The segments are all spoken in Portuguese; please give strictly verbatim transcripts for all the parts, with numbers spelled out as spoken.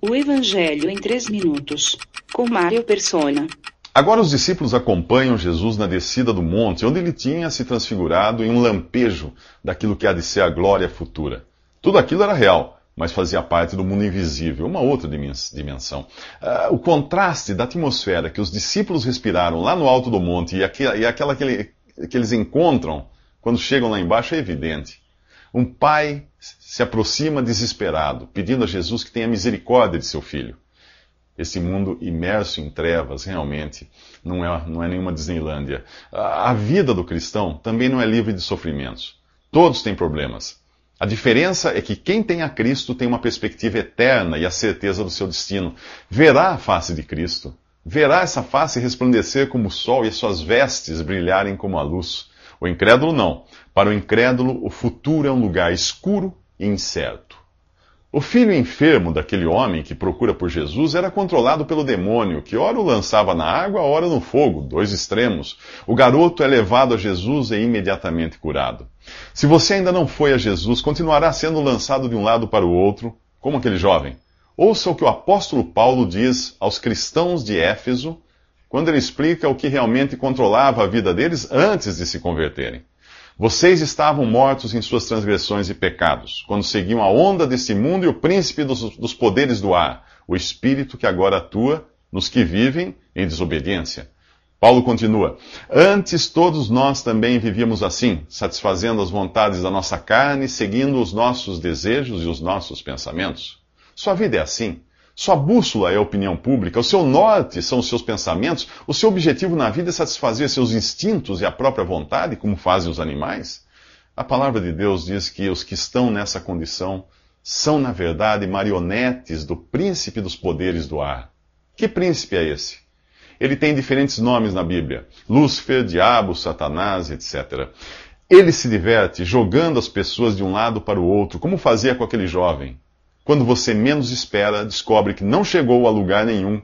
O Evangelho em três minutos, com Mário Persona. Agora os discípulos acompanham Jesus na descida do monte, onde ele tinha se transfigurado em um lampejo daquilo que há de ser a glória futura. Tudo aquilo era real, mas fazia parte do mundo invisível, uma outra dimensão. Uh, o contraste da atmosfera que os discípulos respiraram lá no alto do monte e, aqu e aquela que, ele, que eles encontram quando chegam lá embaixo é evidente. Um pai se aproxima desesperado, pedindo a Jesus que tenha misericórdia de seu filho. Esse mundo imerso em trevas, realmente, não é, não é nenhuma Disneylândia. A, a vida do cristão também não é livre de sofrimentos. Todos têm problemas. A diferença é que quem tem a Cristo tem uma perspectiva eterna e a certeza do seu destino. Verá a face de Cristo. Verá essa face resplandecer como o sol e as suas vestes brilharem como a luz. O incrédulo não. Para o incrédulo, o futuro é um lugar escuro e incerto. O filho enfermo daquele homem que procura por Jesus era controlado pelo demônio, que ora o lançava na água, ora no fogo, dois extremos. O garoto é levado a Jesus e imediatamente curado. Se você ainda não foi a Jesus, continuará sendo lançado de um lado para o outro, como aquele jovem. Ouça o que o apóstolo Paulo diz aos cristãos de Éfeso, quando ele explica o que realmente controlava a vida deles antes de se converterem. Vocês estavam mortos em suas transgressões e pecados, quando seguiam a onda desse mundo e o príncipe dos, dos poderes do ar, o espírito que agora atua nos que vivem em desobediência. Paulo continua: antes todos nós também vivíamos assim, satisfazendo as vontades da nossa carne, seguindo os nossos desejos e os nossos pensamentos. Sua vida é assim. Sua bússola é a opinião pública, o seu norte são os seus pensamentos, o seu objetivo na vida é satisfazer seus instintos e a própria vontade, como fazem os animais? A palavra de Deus diz que os que estão nessa condição são, na verdade, marionetes do príncipe dos poderes do ar. Que príncipe é esse? Ele tem diferentes nomes na Bíblia: Lúcifer, Diabo, Satanás, etcétera. Ele se diverte jogando as pessoas de um lado para o outro, como fazia com aquele jovem. Quando você menos espera, descobre que não chegou a lugar nenhum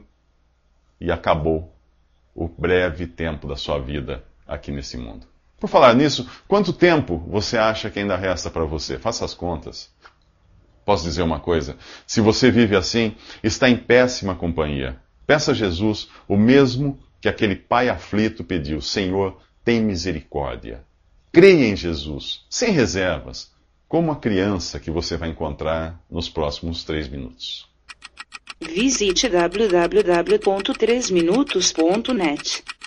e acabou o breve tempo da sua vida aqui nesse mundo. Por falar nisso, quanto tempo você acha que ainda resta para você? Faça as contas. Posso dizer uma coisa? Se você vive assim, está em péssima companhia. Peça a Jesus o mesmo que aquele pai aflito pediu: Senhor, tem misericórdia. Creia em Jesus, sem reservas, como a criança que você vai encontrar nos próximos três minutos. Visite w w w ponto três minutos ponto net.